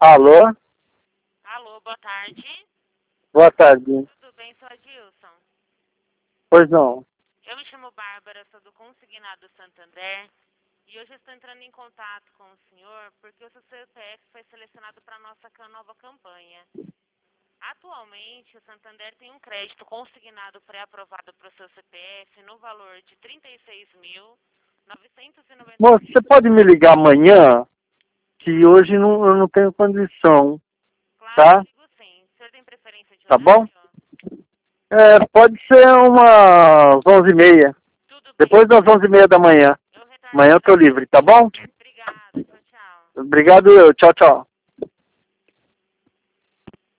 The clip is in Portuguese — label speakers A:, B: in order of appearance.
A: Alô?
B: Alô, boa tarde.
A: Boa tarde.
B: Tudo bem, sou a Gilson.
A: Pois não.
B: Eu me chamo Bárbara, sou do Consignado Santander e hoje estou entrando em contato com o senhor porque o seu CPF foi selecionado para a nossa nova campanha. Atualmente, o Santander tem um crédito consignado pré-aprovado para o seu CPF no valor de R$ 36.990.
A: Moço, você pode me ligar amanhã? Que hoje eu não tenho condição,
B: Claro,
A: tá?
B: eu digo sim. O senhor tem preferência de
A: Tá bom?
B: horário?
A: Pode ser umas 11h30.
B: Tudo bem.
A: Depois das 11h30 da manhã.
B: Eu retorno.
A: Amanhã eu tô livre, tá bom?
B: Obrigada. Tchau, tchau.
A: Obrigado eu. Tchau, tchau.